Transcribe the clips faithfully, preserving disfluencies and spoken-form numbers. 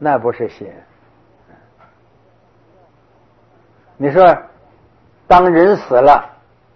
那不是心。你说当人死了，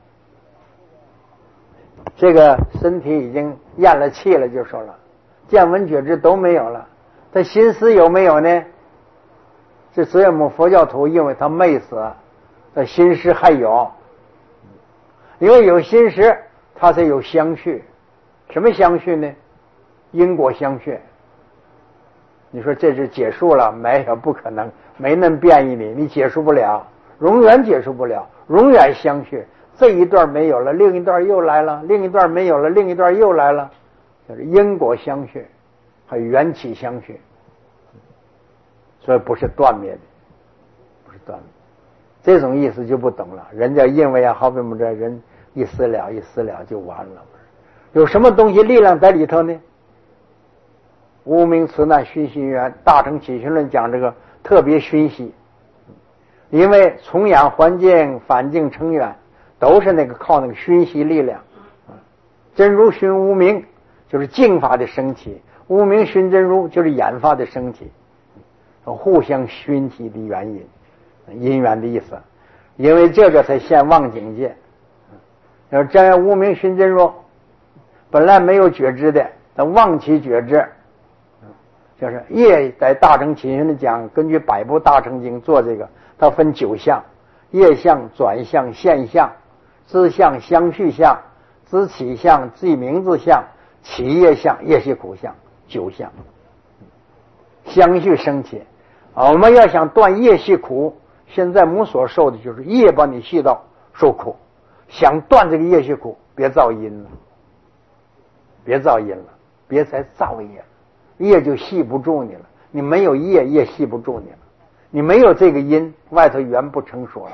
这个身体已经咽了气了，就说了见闻觉知都没有了，他心思有没有呢？这所以我们佛教徒因为他没死，他心识还有，因为有心识他才有相续。什么相续呢？因果相续。你说这是结束了没有？不可能，没能变异你，你结束不了，永远结束不了，永远相续。这一段没有了，另一段又来了，另一段没有了，另一段又来了，就是因果相续，还有缘起相续，所以不是断灭的，不是断灭。这种意思就不懂了。人家因为啊，好比我们这人一死了，一死了就完了。有什么东西力量在里头呢？无明此难熏习缘，大乘起信论讲这个特别熏习，因为从养环境反境成缘都是那个靠那个熏习力量。真如熏无明就是净法的升起，无明熏真如就是演法的升起，互相熏习的原因，因缘的意思。因为这个才现妄境界。要真要无明熏真如，本来没有觉知的，他妄起觉知。就是业在大乘起信论讲，根据百部大乘经做这个，它分九项：业相、转相、现象、知相、相续相、知起相、记名字相、起业相、业系苦相，九项相续升起。啊，我们要想断业系苦，现在我们所受的就是业把你系到受苦，想断这个业系苦，别造因了，别造因了，别再造业了。业就系不住你了，你没有业，业系不住你了。你没有这个因，外头缘不成熟了。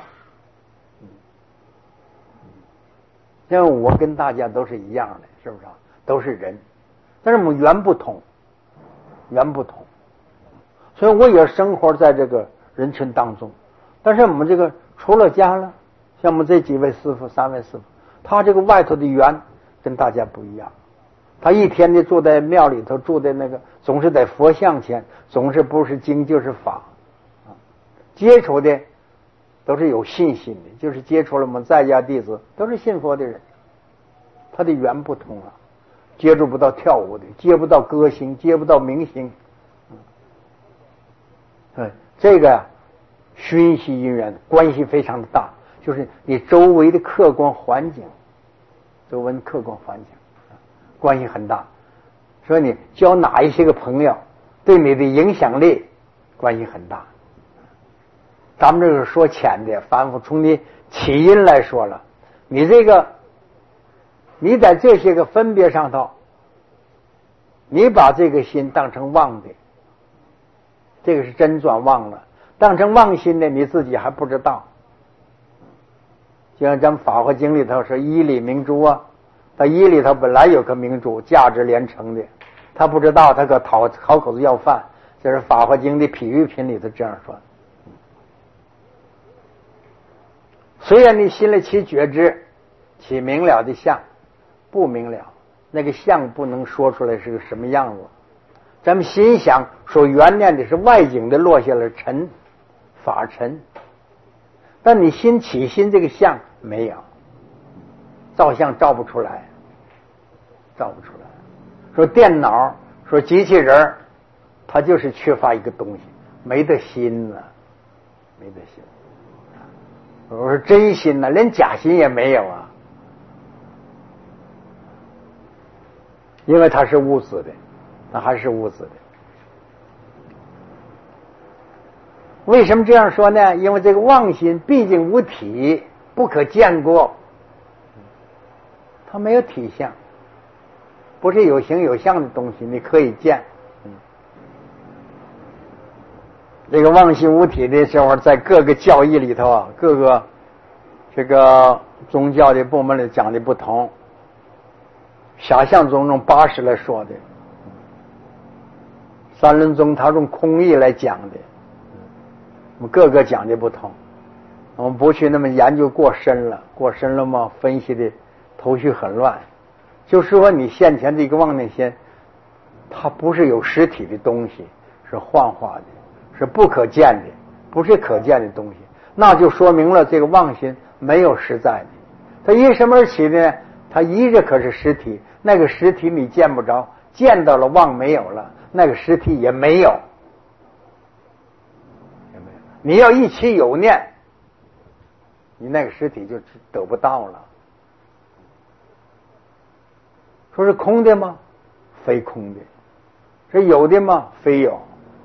因为我跟大家都是一样的，是不是啊？都是人，但是我们缘不同，缘不同，所以我也生活在这个人群当中。但是我们这个出了家了，像我们这几位师父、三位师父，他这个外头的缘跟大家不一样。他一天的住在庙里头，住在那个总是在佛像前，总是不是经就是法，接触的都是有信心的，就是接触了我们在家弟子都是信佛的人，他的缘不同了，接触不到跳舞的，接不到歌星，接不到明星。对，这个熏习因缘关系非常的大，就是你周围的客观环境，周围的客观环境关系很大。说你交哪一些个朋友对你的影响力关系很大。咱们这个说浅的，反复从你起因来说了，你这个你在这些个分别上头，你把这个心当成妄的，这个是真转妄了。当成妄心的你自己还不知道。就像咱们法华经里头说一里明珠啊，他一里头本来有颗明珠，价值连城的，他不知道，他可讨好口子要饭。这是法华经的譬喻品里头这样说。虽然你心里起觉知，起明了的相，不明了，那个相不能说出来是个什么样子。咱们心想所缘念的是外境的落下了尘，法尘，但你心起心这个相没有，照相照不出来，照不出来。说电脑，说机器人，它就是缺乏一个东西，没得心了，没得心。我说真心呢，连假心也没有啊，因为它是物质的，那还是物质的。为什么这样说呢？因为这个妄心毕竟无体，不可见过，它没有体相，不是有形有相的东西，你可以见。这个妄心无体的时候，在各个教义里头啊，各个这个宗教的部门里讲的不同。下相宗用八识来说的，三论宗他用空义来讲的，我们各个讲的不同。我们不去那么研究过深了，过深了嘛，分析的头绪很乱。就是说你现前的一个妄念心，它不是有实体的东西， 是幻化的，是不可见的，不是可见的东西，那就说明了这个妄心没有实在的。它依什么而起呢？它依着可是实体，那个实体你见不着，见到了妄没有了，那个实体也没有。你要一起有念，你那个实体就得不到了。说是空的吗？非空的。是有的吗？非有。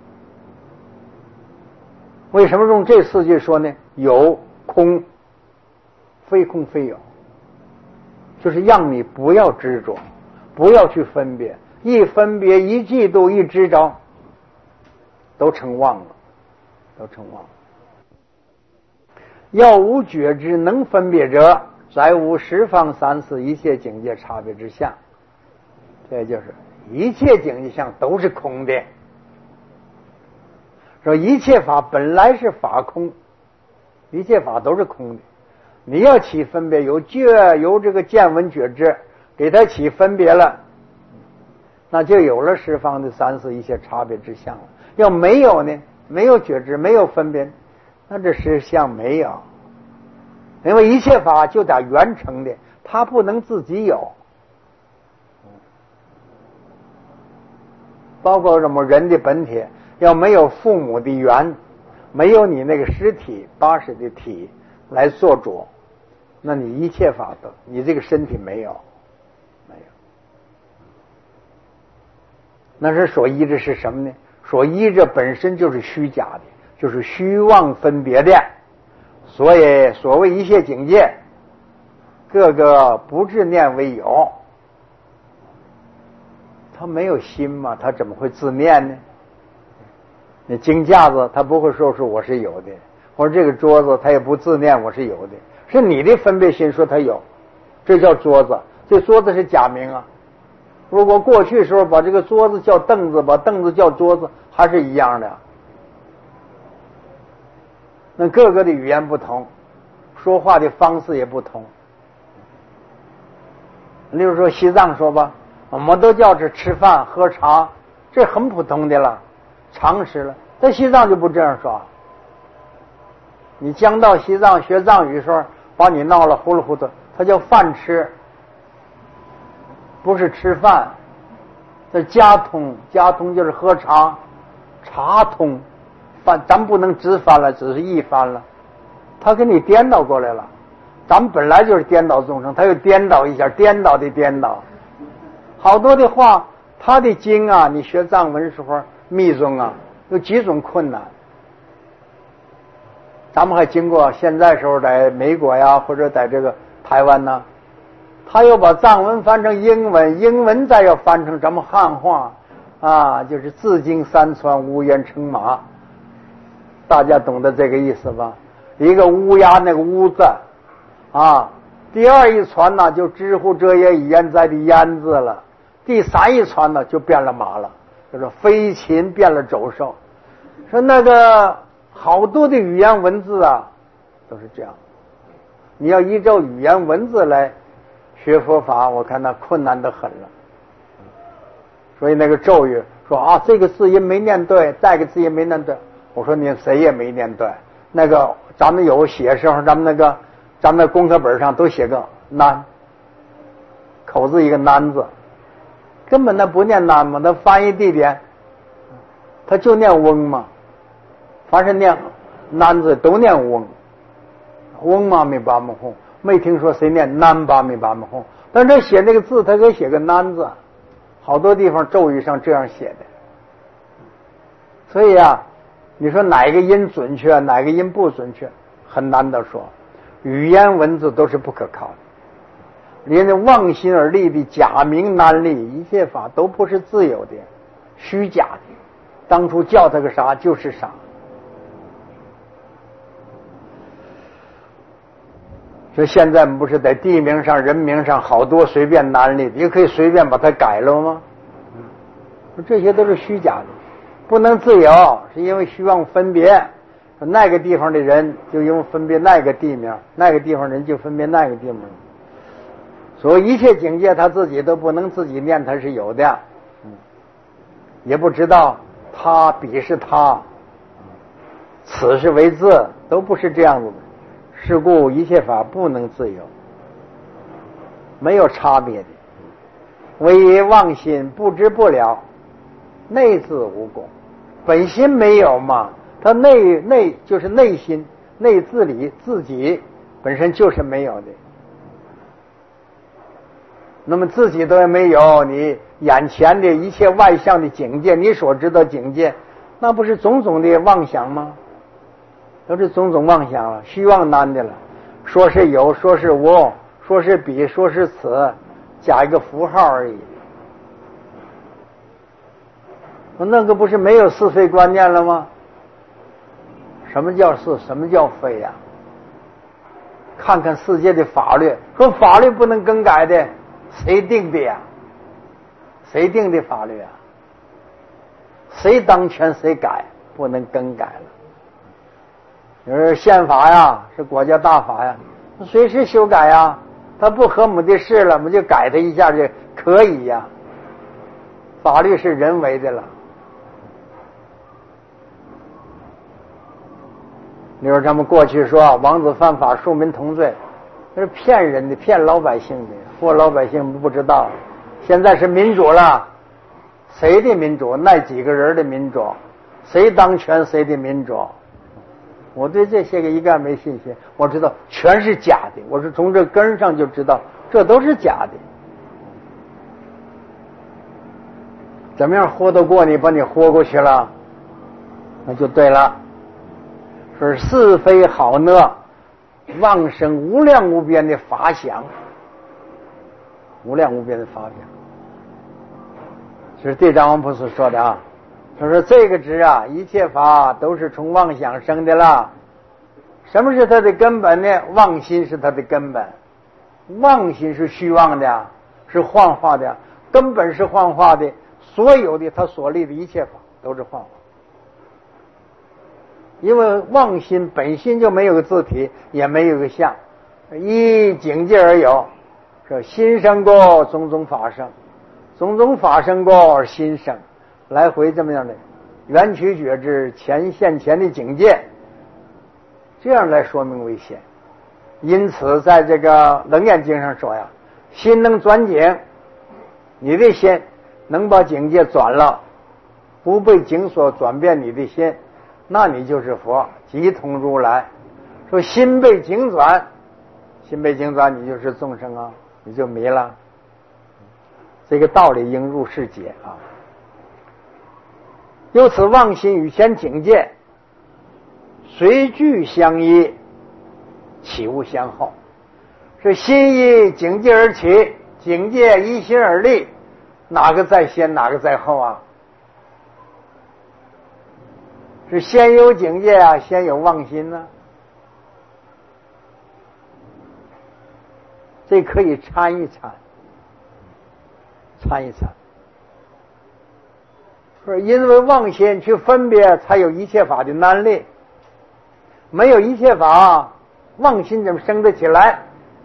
为什么用这四句说呢？有空，非空非有，就是让你不要执着，不要去分别，一分别一嫉妒一执着，都成妄了，都成妄了。要无觉知能分别者，再无十方三世一切境界差别之相。这就是一切境界相都是空的。说一切法本来是法空，一切法都是空的。你要起分别，有觉有这个见闻觉知，给它起分别了，那就有了十方的三世一切差别之相了。要没有呢，没有觉知，没有分别，那这实相没有。因为一切法就得缘成的，它不能自己有。包括什么人的本体，要没有父母的缘，没有你那个实体八识的体来做主，那你一切法都，你这个身体没有，没有。那是所依着是什么呢？所依着本身就是虚假的，就是虚妄分别的。所以所谓一切境界，各个不自念为有。他没有心嘛，他怎么会自念呢？你金架子他不会说是我是有的，或者这个桌子他也不自念我是有的，是你的分别心说他有，这叫桌子。这桌子是假名啊。如果过去时候把这个桌子叫凳子，把凳子叫桌子，还是一样的。那各个的语言不同，说话的方式也不同。例如说西藏说吧，我们都叫这吃饭喝茶，这很普通的了，常识了。在西藏就不这样说。你将到西藏学藏语时候，把你闹了糊里糊涂，他叫饭吃，不是吃饭。这家通，家通就是喝茶，茶通，饭咱不能直翻了，只是一翻了，他给你颠倒过来了。咱们本来就是颠倒众生，他又颠倒一下，颠倒的颠倒。好多的话，他的经啊，你学藏文时候密宗啊，有几种困难。咱们还经过现在时候在美国呀，或者在这个台湾呢，他又把藏文翻成英文，英文再要翻成咱们汉话啊，就是自经山川，无言乘马。大家懂得这个意思吧？一个乌鸦那个乌字啊，第二一传呢就知乎者也以焉在的焉字了，第三一传呢就变了马了，就是飞禽变了走兽。说那个好多的语言文字啊都是这样，你要依照语言文字来学佛法，我看那困难得很了。所以那个咒语说啊，这个字音没念对，再个字音没念对，我说你谁也没念对。那个咱们有写时候，咱们那个咱们那功课本上都写个难，口字一个难字，根本那不念难嘛，那翻译地点他就念翁嘛，凡是念难字都念翁，翁嘛没把么红，没听说谁念难吧没把么红，但这写那个字他给写个难字，好多地方咒语上这样写的。所以啊，你说哪个音准确，哪个音不准确，很难得说。语言文字都是不可靠的，连着妄心而立的假名难立，一切法都不是自由的，虚假的。当初叫他个啥就是啥。所以现在不是在地名上、人名上好多随便难立的，也可以随便把它改了吗？这些都是虚假的，不能自由，是因为虚妄分别。那个地方的人就因为分别那个地名，那个地方人就分别那个地名。所以一切境界他自己都不能自己念，他是有的，嗯，也不知道他彼是他，此是为自，都不是这样子的。是故一切法不能自由，没有差别的。唯以妄心不知不了，内自无功。本心没有嘛，他内内就是内心，内自理自己本身就是没有的。那么自己都没有，你眼前的一切外向的境界，你所知道境界，那不是种种的妄想吗？都是种种妄想了，虚妄难的了。说是有，说是无，说是彼，说是此，加一个符号而已。那个不是没有是非观念了吗？什么叫是，什么叫非呀、啊？看看世界的法律，说法律不能更改的，谁定的呀？谁定的法律啊？谁当权谁改，不能更改了。有人宪法呀，是国家大法呀，随时修改呀。他不合我们的事了，我们就改他一下就可以呀。法律是人为的了。你说咱们过去说王子犯法，庶民同罪，那是骗人的，骗老百姓的，或老百姓不知道。现在是民主了，谁的民主？那几个人的民主？谁当权谁的民主？我对这些个一概没信心，我知道全是假的，我是从这根上就知道这都是假的。怎么样豁得过你，把你豁过去了，那就对了。说是非好恶，妄生无量无边的法想，无量无边的法想，这是地藏王菩萨说的啊。他说这个知啊，一切法都是从妄想生的了。什么是它的根本呢？妄心是它的根本，妄心是虚妄的，是幻化的，根本是幻化的。所有的他所立的一切法都是幻化，因为妄心本心就没有个自体，也没有个相，依境界而有。说心生过，种种法生，种种法生过而心生，来回这么样的缘起觉知前现前的境界，这样来说明为显。因此在这个楞严经上说呀，心能转境，你的心能把境界转了，不被境所转变你的心，那你就是佛，即同如来。说心被境转，心被境转，你就是众生啊，你就迷了。这个道理应入世解啊。由此妄心与前境界随聚相依，起无相后。是心依境界而起，境界依心而立，哪个在先，哪个在后啊？是先有境界啊，先有妄心呢、啊？这可以参一参，参一参。是因为妄心去分别，才有一切法的难力。没有一切法，妄心怎么生得起来？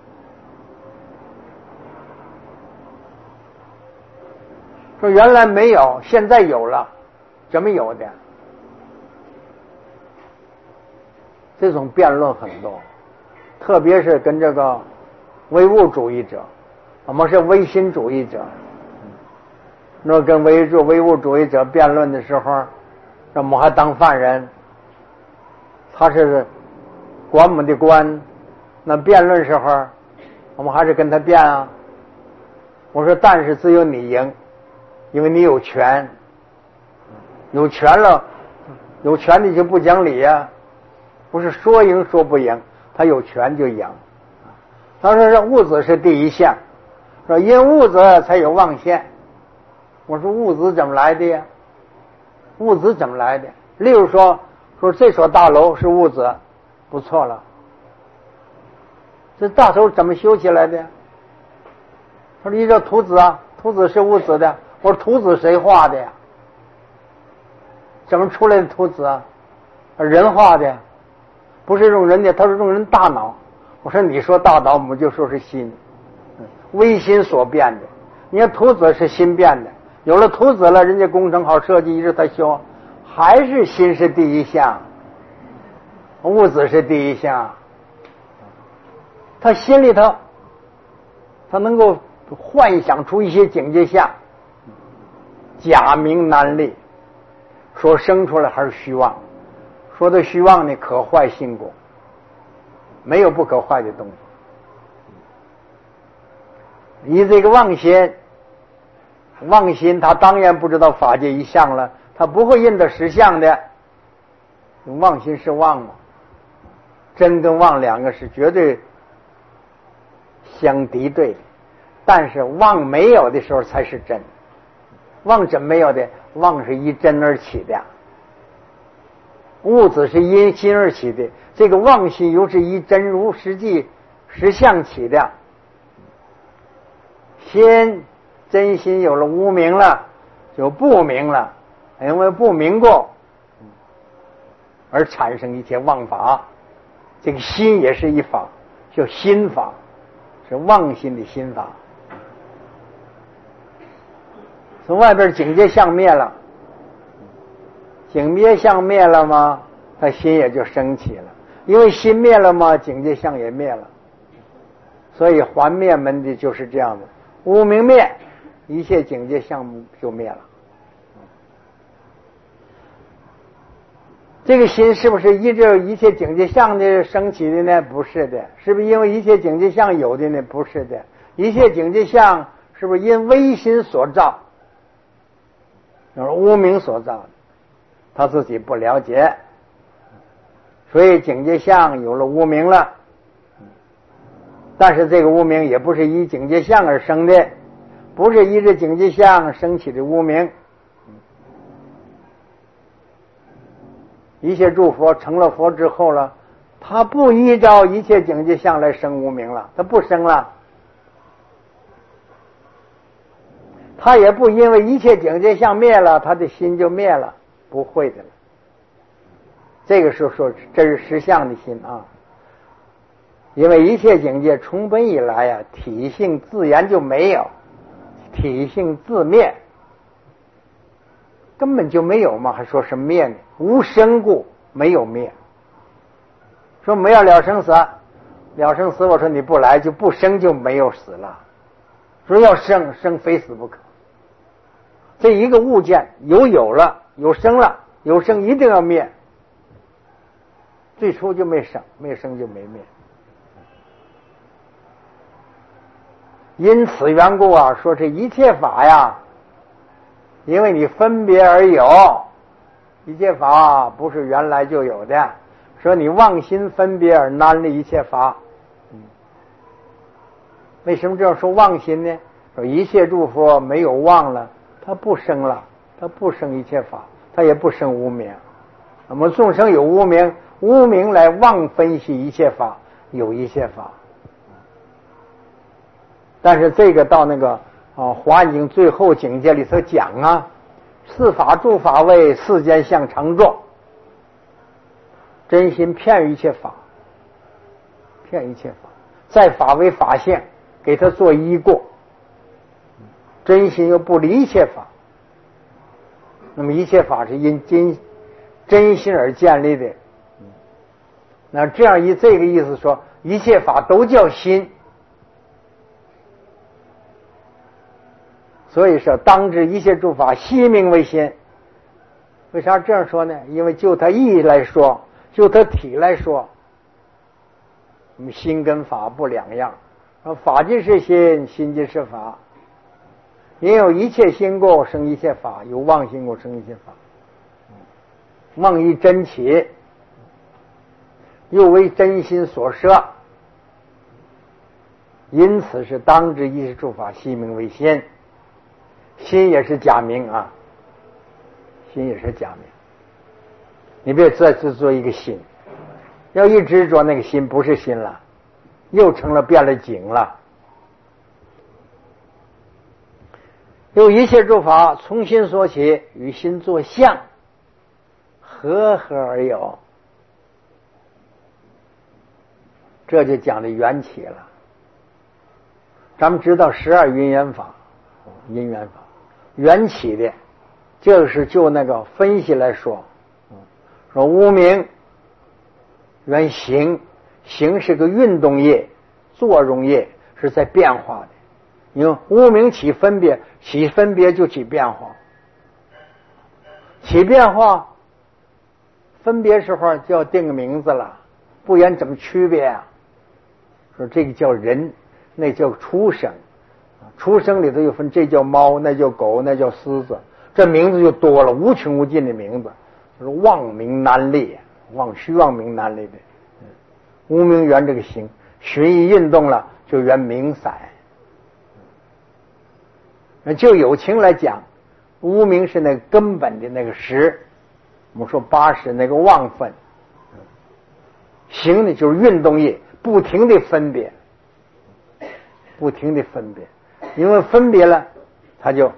说原来没有，现在有了，怎么有的？这种辩论很多，特别是跟这个唯物主义者，我们是唯心主义者。那跟唯物唯物主义者辩论的时候，我们还当犯人，他是管我们的官，那辩论时候，我们还是跟他辩啊。我说，但是只有你赢，因为你有权，有权了，有权你就不讲理呀、啊，不是说赢说不赢，他有权就赢。他说这物质是第一项，说因物质才有妄现。我说物质怎么来的呀？物质怎么来的？例如说，说这所大楼是物质，不错了。这大楼怎么修起来的？他说依照图纸啊，图纸是物质的。我说图纸谁画的呀？怎么出来的图纸啊？人画的，不是用人的，他是用人大脑。我说你说大脑，我们就说是心，微心所变的。你看图纸是心变的，有了图纸了，人家工程好设计，一直在修。 还是心是第一项，物质是第一项。他心里头，他能够幻想出一些境界相，假名难立，说生出来还是虚妄，说的虚妄呢，可坏心果，没有不可坏的东西。以这个妄心，妄心他当然不知道法界一相了，他不会认得实相的。妄心是妄嘛，真跟妄两个是绝对相敌对的，但是妄没有的时候才是真。妄真没有的，妄是依真而起的，物质是因心而起的，这个妄心又是依真如实际实相起的。心真心有了无明了，就不明了，因为不明过而产生一切妄法。这个心也是一法，叫心法，是妄心的心法。从外边境界相灭了，境界相灭了吗？他心也就升起了，因为心灭了嘛，境界相也灭了。所以还灭门的就是这样的，无明灭，一切境界相就灭了。这个心是不是依着一切境界相的升起的呢？不是的。是不是因为一切境界相有的呢？不是的。一切境界相是不是因微心所造，就是无明所造的，他自己不了解，所以境界相有了无明了。但是这个无明也不是依境界相而生的，不是依着境界相升起的无明。一切诸佛成了佛之后了，他不依照一切境界相来生无明了，他不生了。他也不因为一切境界相灭了，他的心就灭了，不会的了。这个时候说这是实相的心啊，因为一切境界从本以来啊，体性自然就没有，体性自灭，根本就没有嘛，还说什么灭呢？无生故没有灭。说没有了生死，了生死，我说你不来就不生，就没有死了。说要生，生非死不可。这一个物件有有了，有生了，有生一定要灭。最初就没生，没生就没灭。因此缘故啊，说这一切法呀，因为你分别而有，一切法不是原来就有的。说你妄心分别而难了一切法。为什么这样说妄心呢？说一切诸佛没有妄了，他不生了，他不生一切法，他也不生无明。那么众生有无明，无明来妄分析一切法，有一切法。但是这个到那个啊华严经最后境界里头讲啊，四法诸法为世间相常作，真心骗一切法，骗一切法，在法为法性，给他做依过，真心又不离一切法。那么一切法是因真真心而建立的。那这样以这个意思说，一切法都叫心。所以说当知一切诸法悉名为心。为啥这样说呢？因为就它意义来说，就它体来说，我们心跟法不两样，法即是心，心即是法。也有一切心故生一切法，有妄心故生一切法。妄依真起，又为真心所摄，因此是当知一切诸法悉名为心。心也是假名啊，心也是假名。你别再执着一个心，要一执着那个心不是心了，又成了变了境了。有一切诸法从心所起，与心作相，合合而有。这就讲的缘起了。咱们知道十二因缘法，因缘法缘起的这个是就那个分析来说，说无名原形，形是个运动业、作用业，是在变化的。因为无名起分别，起分别就起变化，起变化，分别时候就要定个名字了，不然怎么区别啊？说这个叫人，那叫畜生，畜生里头又分这叫猫，那叫狗，那叫狮子，这名字就多了，无穷无尽的名字，就是望名难列，望虚妄名难列的。无名缘这个形，循一运动了，就缘名色。就有情来讲，无名是那个根本的那个识，我们说八识那个妄分，行呢就是运动业，不停的分别，不停的分别，因为分别了，他就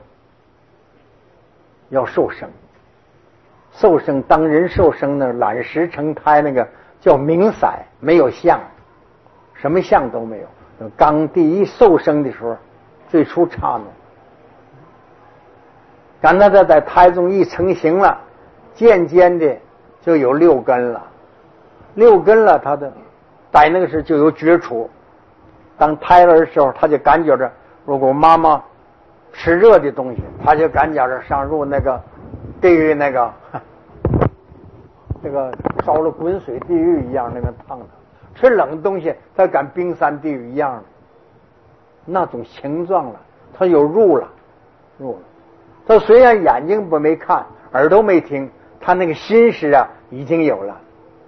要受生，受生当人受生呢，懒识成胎那个叫名色，没有相，什么相都没有。刚第一受生的时候，最初刹那。刚才他在胎中一成形了，渐渐的就有六根了，六根了，他的在那个时候就有觉处。当胎儿的时候，他就感觉着，如果妈妈吃热的东西，他就感觉着上入那个地狱那个那个烧了滚水地狱一样那个烫的；吃冷东西，他感冰山地狱一样的那种形状了，他有入了，入了。他虽然眼睛不没看，耳朵没听，他那个心识啊已经有了。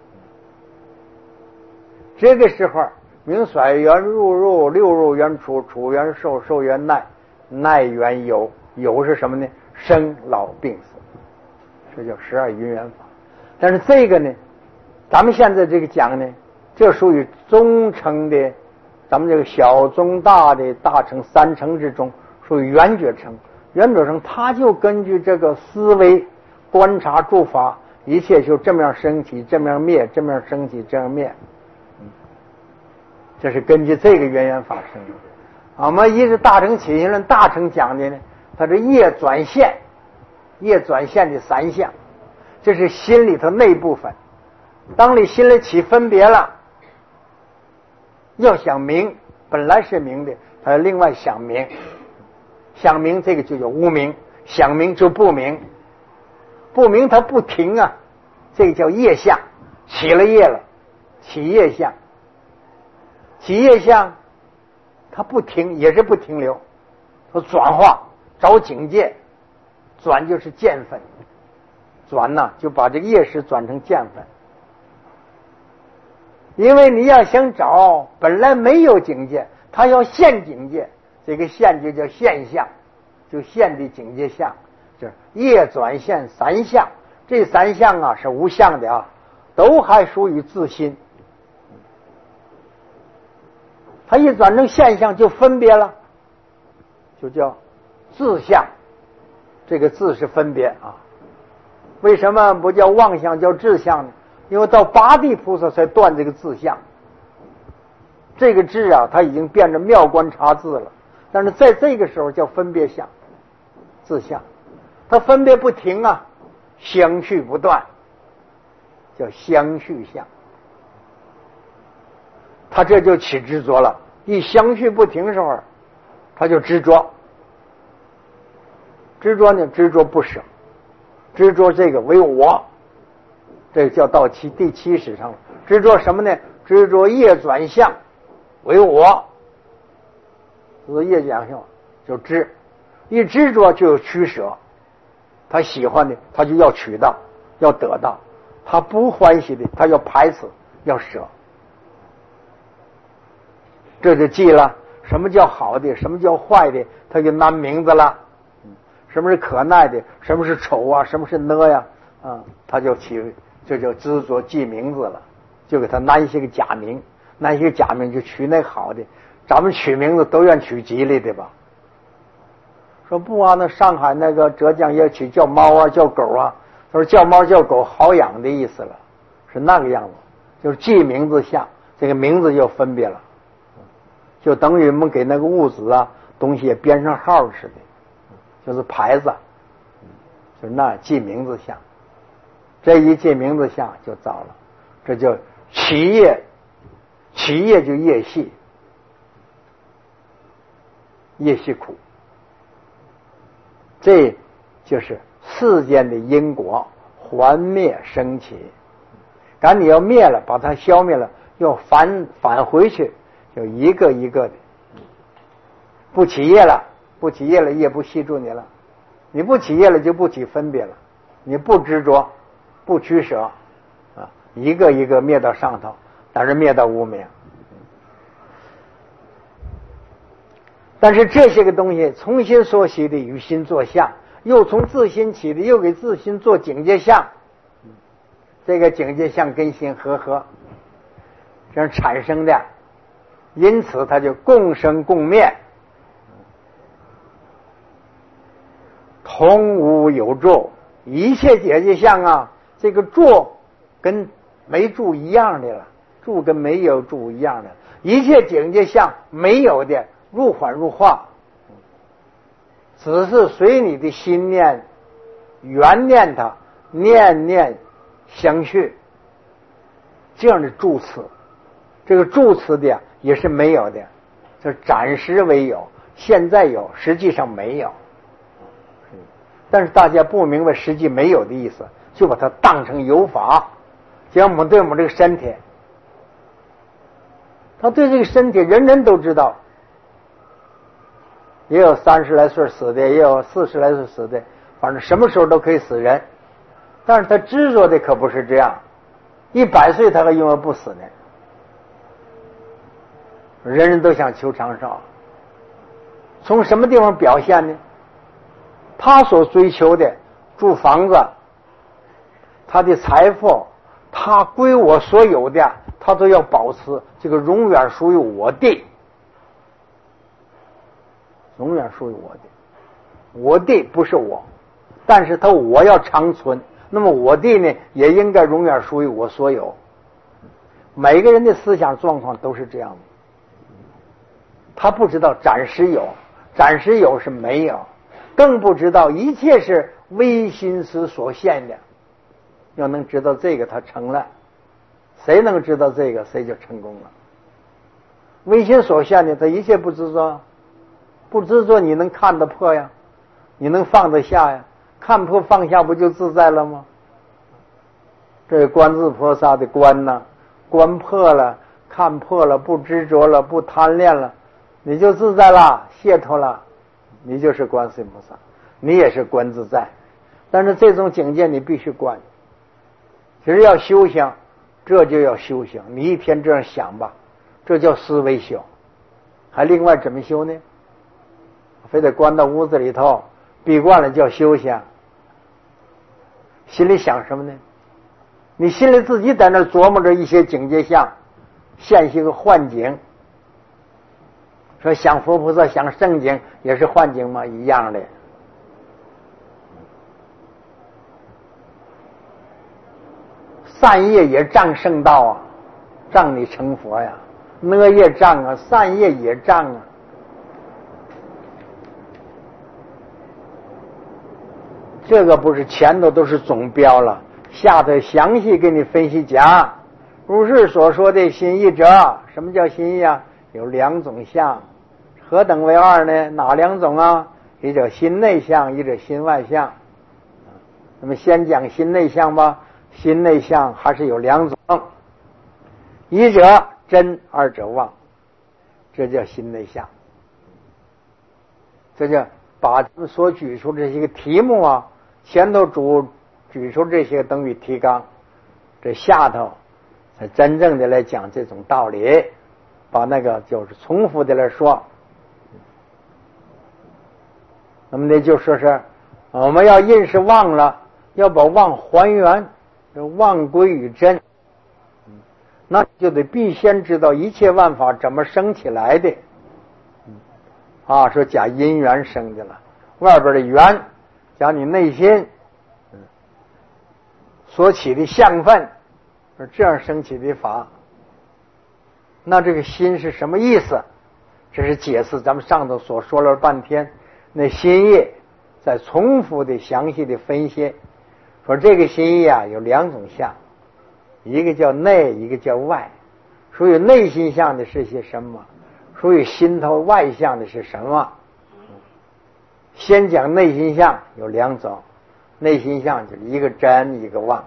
这个时候，名色缘入入，六入缘处，处缘受，受缘耐，耐缘有，有是什么呢？生老病死，这叫十二因缘法。但是这个呢，咱们现在这个讲呢，这属于中乘的，咱们这个小中大的大乘三乘之中，属于圆觉乘。圆觉乘他就根据这个思维观察诸法，一切就这么样升起，这么样灭，这么样升起，这样灭。这是根据这个缘缘法生的。我们一是大乘起信论大乘讲的呢，它是业转现，业转现的三项，这是心里头那部分。当你心里起分别了，要想明，本来是明的，它要另外想明，想明这个就叫无明，想明就不明，不明它不停啊，这个叫业相，起了业了，起业相。起业相它不停，也是不停留，它转化找境界，转就是见分，转呢就把这个业识转成见分。因为你要想找本来没有境界，它要现境界，这个现就叫现象，就现的境界相，就是业转现三相，这三相啊是无相的啊，都还属于自心。它一转成现象就分别了，就叫自相，这个自是分别啊。为什么不叫妄相叫自相呢？因为到八地菩萨才断这个自相，这个智啊它已经变成妙观察智了，但是在这个时候叫分别相，自相，它分别不停啊，相续不断，叫相续相。他这就起执着了，一相续不停的时候，他就执着。执着呢，执着不舍，执着这个为我，这个叫到七第七识上了。执着什么呢？执着业转相为我，这业转相就执，一执着就有取舍。他喜欢的，他就要取到，要得到；他不欢喜的，他要排斥，要舍。这就记了什么叫好的，什么叫坏的，他就拿名字了。什么是可耐的，什么是丑啊，什么是呢呀，啊，他就起，这就执着记名字了，就给他拿一些个假名，拿一些假名就取那好的。咱们取名字都愿取吉利的吧？说不啊，那上海那个浙江也取叫猫啊，叫狗啊。他说叫猫叫狗好养的意思了，是那个样子，就是记名字像这个名字就分别了。就等于我们给那个物质啊东西也编上号似的，就是牌子。 就那记名字相，这一记名字相就糟了，这就起业，起业就业系，业系苦，这就是世间的因果还灭生起，赶紧要灭了，把它消灭了，又返返回去，就一个一个的，不起业了，不起业了，业不系住你了，你不起业了，就不起分别了，你不执着，不取舍啊，一个一个灭到上头，但是灭到无明。但是这些个东西从心所起的与心作相，又从自心起的又给自心做境界相，这个境界相跟心合合，这样产生的，因此它就共生共灭，同无有住，一切境界相啊，这个住跟没住一样的了，住跟没有住一样的，一切境界相没有的入幻入化，只是随你的心念缘念它念念相续，这样的住词，这个住词的也是没有的，就暂时为有，现在有，实际上没有。但是大家不明白实际没有的意思，就把它当成有法。讲我们对我们这个身体，他对这个身体人人都知道，也有三十来岁死的，也有四十来岁死的，反正什么时候都可以死人。但是他执着的可不是这样，一百岁他还因为不死呢。人人都想求长寿，从什么地方表现呢？他所追求的住房子，他的财富，他归我所有的，他都要保持这个永远属于我的，永远属于我的，我的不是我，但是他我要长存，那么我的呢也应该永远属于我所有。每个人的思想状况都是这样的，他不知道暂时有，暂时有是没有，更不知道一切是唯心思所现的。要能知道这个，他成了。谁能知道这个，谁就成功了。唯心所现的，他一切不执着，不执着你能看得破呀，你能放得下呀？看破放下不就自在了吗？这是观自菩萨的观呢，观破了，看破了，不执着了，不贪恋了，你就自在了，解脱了，你就是观世音菩萨，你也是观自在。但是这种境界你必须观，其实要修行，这就要修行。你一天这样想吧，这叫思维修。还另外怎么修呢？非得关到屋子里头闭关了叫修行。心里想什么呢？你心里自己在那琢磨着一些境界相，现些个幻境。说想佛菩萨想圣境也是幻境吗？一样的。善业也障圣道啊，障你成佛呀；恶业障啊，善业也障啊。这个不是前头都是总标了，下头详细给你分析讲。如是所说的心意者，什么叫心意啊？有两种相，何等为二呢？哪两种啊？一者心内相，一者心外相。那么先讲心内相吧。心内相还是有两种，一者真，二者妄，这叫心内相。这就把他们所举出这些个题目啊，前头主举出这些等于提纲，这下头才真正的来讲这种道理，把那个就是重复的来说。那么呢就说是我们要认识妄了，要把妄还原，妄归于真，那就得必先知道一切万法怎么生起来的。啊，说假因缘生的了，外边的缘，讲你内心所起的相分，是这样生起的法。那这个心是什么意思？这是解释咱们上头所说了半天，那心意再重复的详细的分析，说这个心意啊有两种相，一个叫内，一个叫外。属于内心相的是些什么？属于心头外相的是什么？先讲内心相有两种，内心相就是一个真一个妄。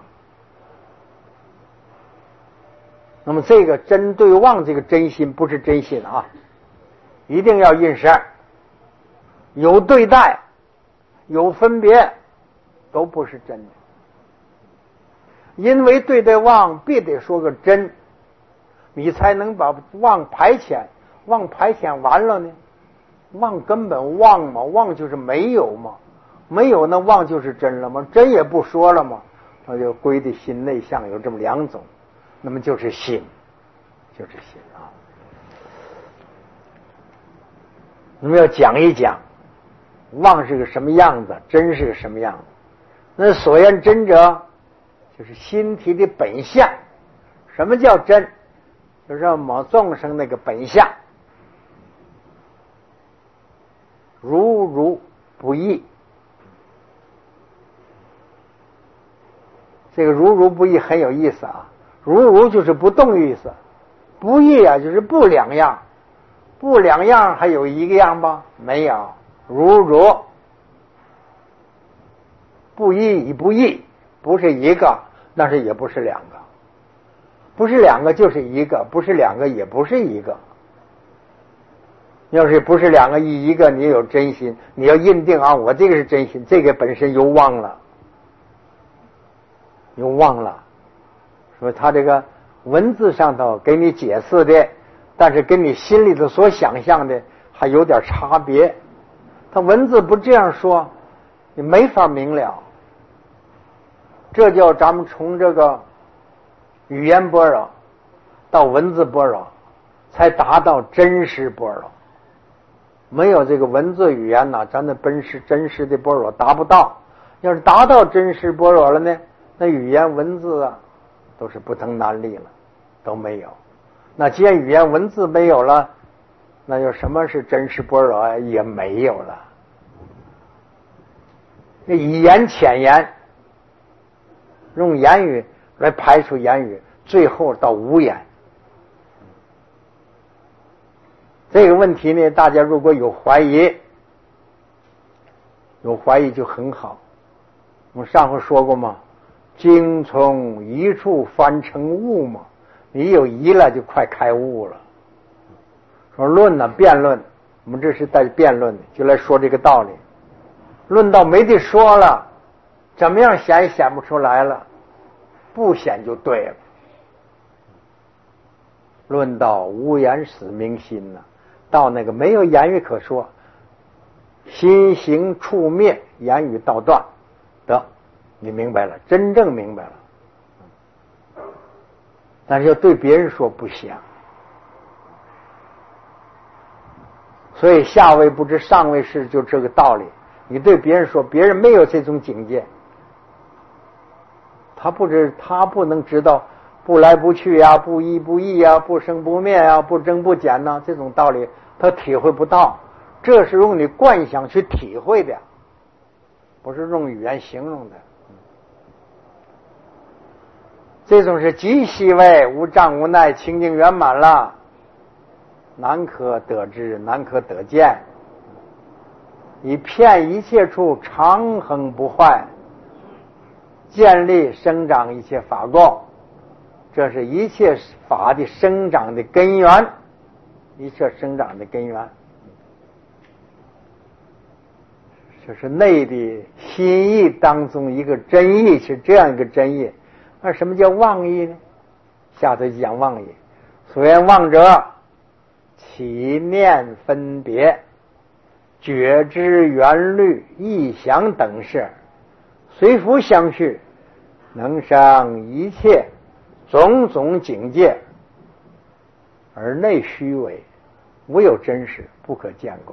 那么这个真对妄，这个真心不是真心啊，一定要印实，有对待有分别都不是真的。因为对待妄必得说个真，你才能把妄排遣。妄排遣完了呢，妄根本妄嘛，妄就是没有嘛，没有那妄就是真了吗？真也不说了嘛，那就归的心内相有这么两种，那么就是心，就是心啊。那么要讲一讲妄是个什么样子，真是个什么样子。那所言真者，就是心体的本相。什么叫真？就是我们众生那个本相，如如不异。这个如如不异很有意思啊，如如就是不动意思，不异啊就是不两样，不两样还有一个样吗？没有，如如不异不异，不是一个，但是也不是两个，不是两个就是一个，不是两个也不是一个。要是不是两个一一个，你有真心，你要认定啊，我这个是真心，这个本身又忘了，又忘了。所以他这个文字上头给你解释的，但是跟你心里头所想象的还有点差别。他文字不这样说，你没法明了。这叫咱们从这个语言般若到文字般若，才达到真实般若。没有这个文字语言呢，咱的本实真实的般若达不到。要是达到真实般若了呢，那语言文字啊都是不成难力了，都没有。那既然语言文字没有了，那就什么是真实般若也没有了。那以言遣言，用言语来排除言语，最后到无言。这个问题呢，大家如果有怀疑，有怀疑就很好。我们上回说过嘛，经从一处翻成悟嘛，你有疑了就快开悟了。说论呢，辩论，我们这是带辩论的，就来说这个道理。论到没得说了，怎么样显也显不出来了，不显就对了。论到无言使明心呢，到那个没有言语可说，心行处灭，言语道断，得，你明白了，真正明白了。但是要对别人说不行，所以下位不知上位是就这个道理。你对别人说，别人没有这种境界，他不知他不能知道不来不去呀、啊，不依不异呀、啊，不生不灭呀、啊，不增不减呐、啊，这种道理他体会不到。这是用你观想去体会的，不是用语言形容的。这种是极细微，无障无奈，清净圆满了，难可得知，难可得见。以遍一切处长恒不坏，建立生长一切法供，这是一切法的生长的根源，一切生长的根源。这是内的心意当中一个真意，是这样一个真意。那什么叫妄意呢？下头讲妄意。所言妄者，起念分别，觉知缘虑意想等事，随福相续，能生一切种种境界，而内虚伪，无有真实，不可见构。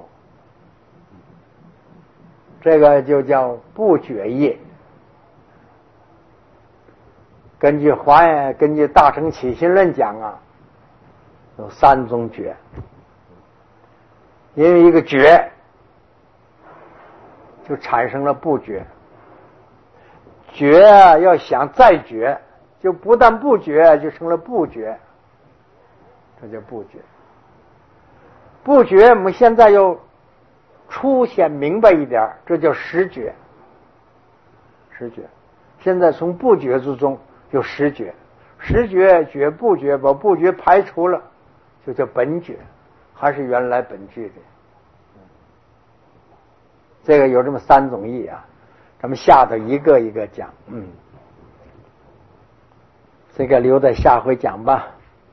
这个就叫不觉业。根据华根据大乘起信论讲啊，有三种觉。因为一个觉就产生了不觉。觉要想再觉，就不但不觉，就成了不觉，这叫不觉。不觉我们现在又出现明白一点，这叫实觉。实觉现在从不觉之中就实觉，实觉觉不觉，把不觉排除了，就叫本觉，还是原来本具的。这个有这么三种意啊，咱们下头一个一个讲。嗯，这个留在下回讲吧。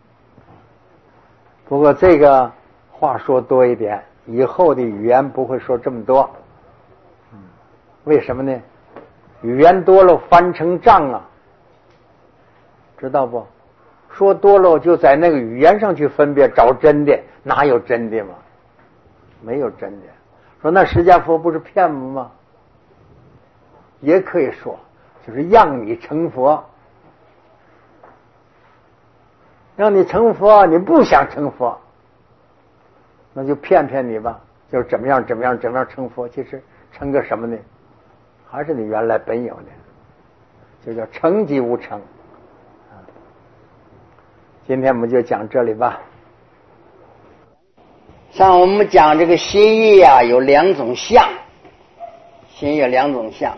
不过这个话说多一点，以后的语言不会说这么多。嗯，为什么呢？语言多了翻成账啊，知道不？说多了就在那个语言上去分别找真的，哪有真的嘛？没有真的。说那释迦佛不是骗我们吗？也可以说，就是让你成佛，让你成佛，你不想成佛，那就骗骗你吧，就是怎么样怎么样怎么样成佛，其实成个什么呢？还是你原来本有的，就叫成即无成。今天我们就讲这里吧。 像我们讲这个心意啊，有两种相，心意有两种相。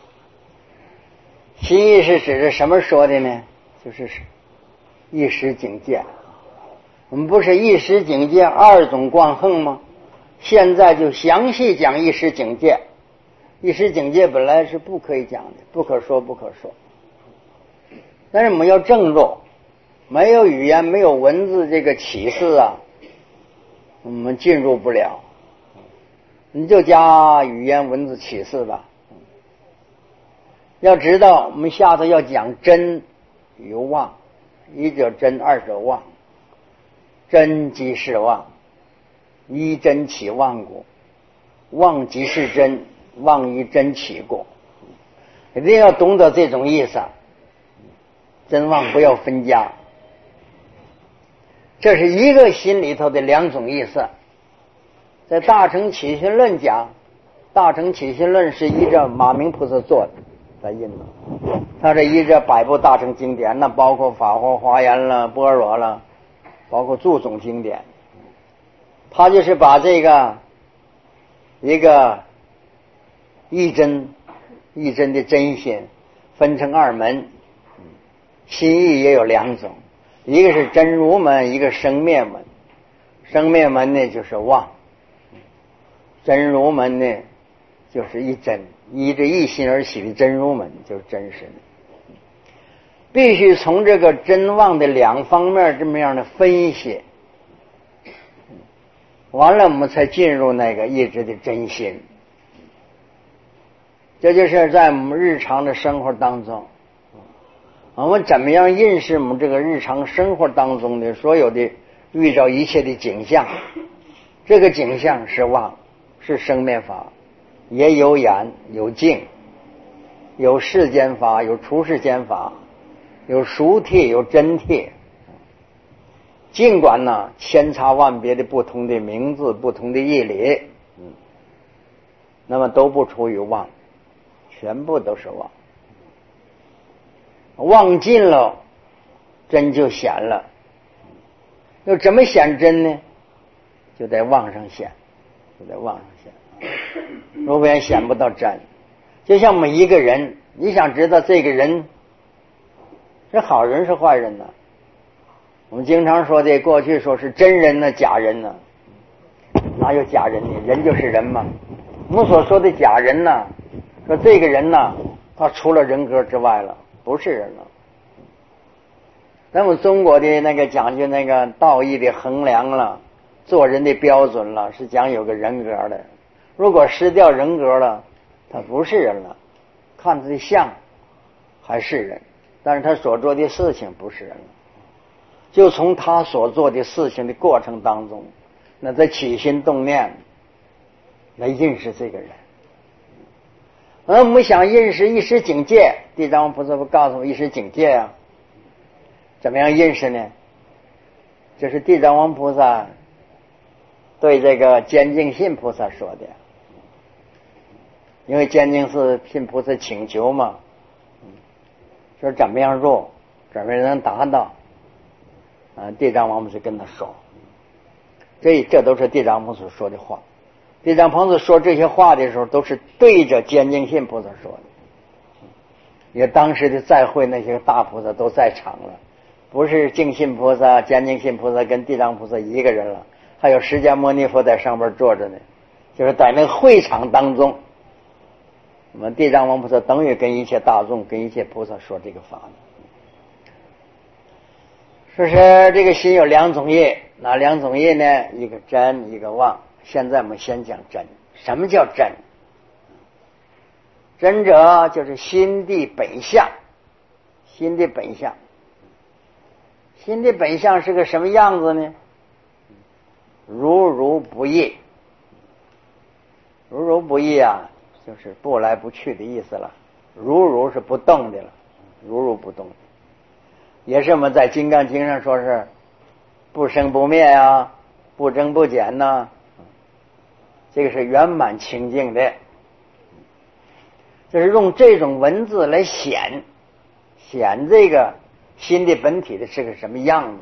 心意是指着什么说的呢？就是一时境界。我们不是一时境界二种贯横吗？现在就详细讲一时境界。一时境界本来是不可以讲的，不可说不可说。但是我们要正入，没有语言没有文字这个启示啊，我们进入不了。你就加语言文字启示吧。要知道我们下头要讲真与妄，一者真，二者妄。真即是妄，依真起妄故；妄即是真，妄依真起故。一定要懂得这种意思，真妄不要分家。这是一个心里头的两种意思。在大乘起信论讲，大乘起信论是依着马明菩萨做的，在印度，他是依着百部大乘经典，那包括法华华严了、般若了，包括诸种经典，他就是把这个一个一真一真的真心分成二门，心意也有两种，一个是真如门，一个生灭门。生灭门呢就是妄，真如门呢就是一真，依着一心而起的真如门就是真实的。必须从这个真妄的两方面这么样的分析，完了我们才进入那个一直的真心。这就是在我们日常的生活当中，我们怎么样认识我们这个日常生活当中的所有的遇到一切的景象。这个景象是妄，是生灭法，也有眼有境，有世间法，有出世间法，有俗谛有真谛。尽管呢千差万别的不同的名字，不同的义理，嗯，那么都不出于妄，全部都是妄。妄尽了，真就显了。又怎么显真呢？就在妄上显，就在妄上显，如不然显不到真。就像我们一个人，你想知道这个人是好人是坏人呢？我们经常说的，过去说是真人呢，假人呢，哪有假人呢？人就是人嘛。我们所说的假人呢，说这个人呢，他除了人格之外了，不是人了。咱们中国的那个讲究那个道义的衡量了，做人的标准了，是讲有个人格的。如果失掉人格了，他不是人了。看他的相还是人，但是他所做的事情不是人了。就从他所做的事情的过程当中，那在起心动念来认识这个人。而我们想认识一时境界，地藏王菩萨不告诉我一时境界啊？怎么样认识呢？这是地藏王菩萨对这个坚净信菩萨说的。 因为监净寺信菩萨请求嘛，说怎么样入，怎么样能达到啊？地藏王菩萨跟他说，这这都是地藏王菩萨说的话。地藏王菩萨说这些话的时候，都是对着监净信菩萨说的。也当时的在会那些大菩萨都在场了，不是净信菩萨、监净信菩萨跟地藏菩萨一个人了，还有释迦牟尼佛在上边坐着呢。就是在那个会场当中，我们地藏王菩萨等于跟一切大众、跟一切菩萨说这个法。说是这个心有两种业，哪两种业呢？一个真，一个妄。现在我们先讲真。什么叫真？真者就是心的本相，心的本相。心的本相是个什么样子呢？如如不异。如如不异啊，就是不来不去的意思了。如如是不动的了，如如不动。也是我们在《金刚经》上说是不生不灭啊，不增不减呐、啊，这个是圆满清净的。就是用这种文字来显显这个心的本体的是个什么样子。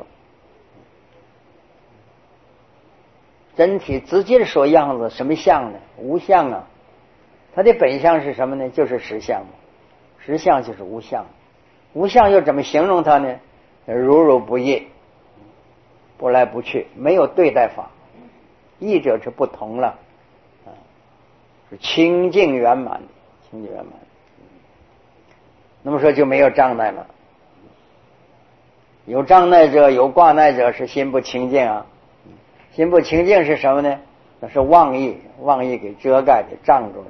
真体直接的说样子，什么相呢？无相啊。它的本相是什么呢？就是实相。实相就是无相。无相又怎么形容它呢？如如不异，不来不去，没有对待法。异者是不同了，是清净圆满的。清净圆满，那么说就没有障碍了。有障碍者，有挂碍者是心不清净啊。心不清净是什么呢？那是妄意，妄意给遮盖的，障住了。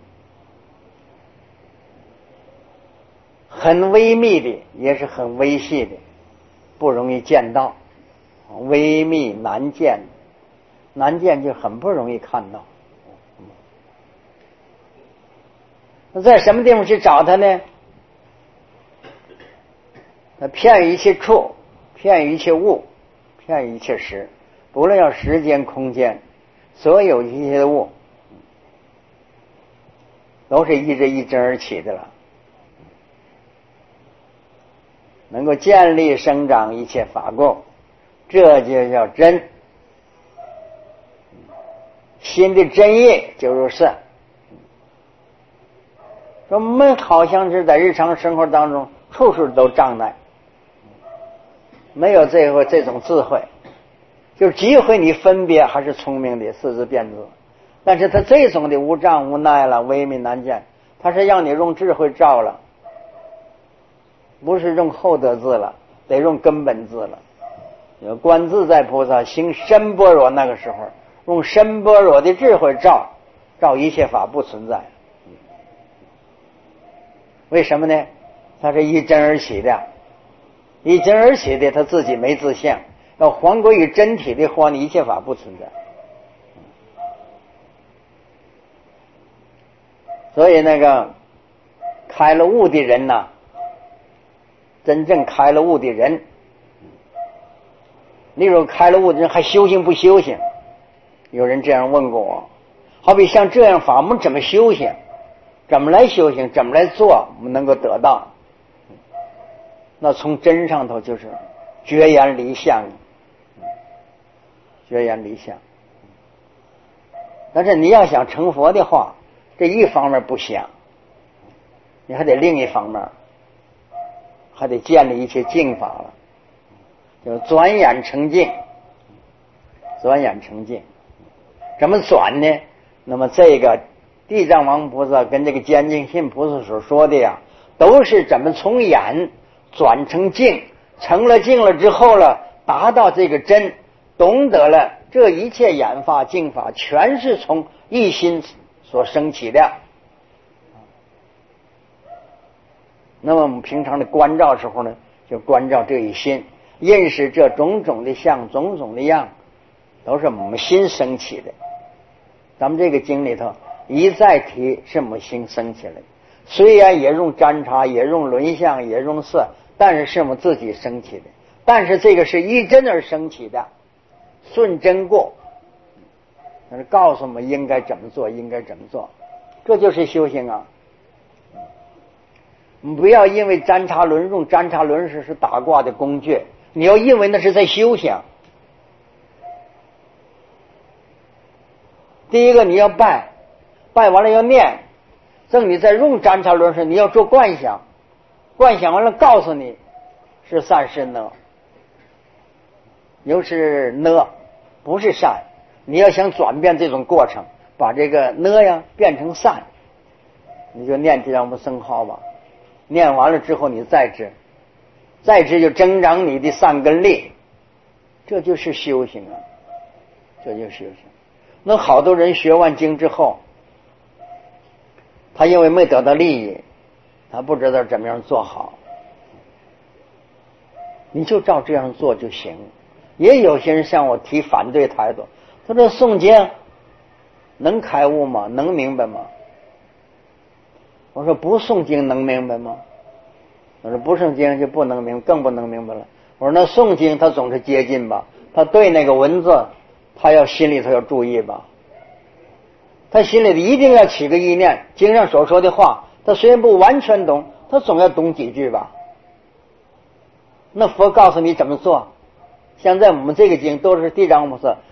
很微密的，也是很微细的，不容易见到，微密难见，难见就很不容易看到。那在什么地方去找它呢？它遍于一切处，遍于一切物，遍于一切时，不论要时间空间，所有一切的物都是依着一真而起的了，能够建立生长一切法故，这就叫真。心的真业就如是。我们好像是在日常生活当中处处都障碍，没有这个这种智慧，就是机会你分别还是聪明的四肢辨知，但是他这种的无障无奈了，微密难见，他是让你用智慧照了，不是用厚德字了，得用根本字了。有观自在菩萨行深般若，那个时候用深般若的智慧照，照一切法不存在。为什么呢？他是一真而起的，一真而起的，他自己没自相，要还归于真体的话，一切法不存在。所以那个开了悟的人呐、啊，真正开了悟的人，例如开了悟的人还修行不修行？有人这样问过我，好比像这样法，我们怎么修行？怎么来修行？怎么来做？我们能够得到？那从真上头就是绝缘离相，绝缘离相。但是你要想成佛的话，这一方面不行，你还得另一方面，还得建立一些净法了，就转眼成净，转眼成净。怎么转呢？那么这个地藏王菩萨跟这个坚净信菩萨所说的呀，都是怎么从眼转成净，成了净了之后了，达到这个真，懂得了这一切眼法净法全是从一心所升起的。那么我们平常的观照时候呢，就观照这一心，认识这种种的相，种种的样，都是我们心升起的。咱们这个经里头一再提是我们心升起来的，虽然也用占察，也用轮相，也用色，但是是我们自己升起的。但是这个是依真而升起的，顺真过，那是告诉我们应该怎么做，应该怎么做。 这就是修行啊！你不要因为占察轮用占察轮是是打卦的工具，你要因为那是在修行。第一个你要拜，拜完了要念，正你在用占察轮时，你要做观想，观想完了告诉你是善是恶，又是恶不是善，你要想转变这种过程，把这个恶呀变成善，你就念这两部圣号吧。念完了之后你再知，再知就增长你的善根力，这就是修行啊，这就是修行。那好多人学完经之后，他因为没得到利益，他不知道怎么样做好，你就照这样做就行。也有些人向我提反对态度，他说诵经能开悟吗？能明白吗？我说不诵经能明白吗？我说不诵经就不能明，更不能明白了。我说那诵经他总是接近吧，他对那个文字他要心里头要注意吧，他心里头一定要起个意念，经上所说的话他虽然不完全懂，他总要懂几句吧。那佛告诉你怎么做，现在我们这个经都是地藏菩萨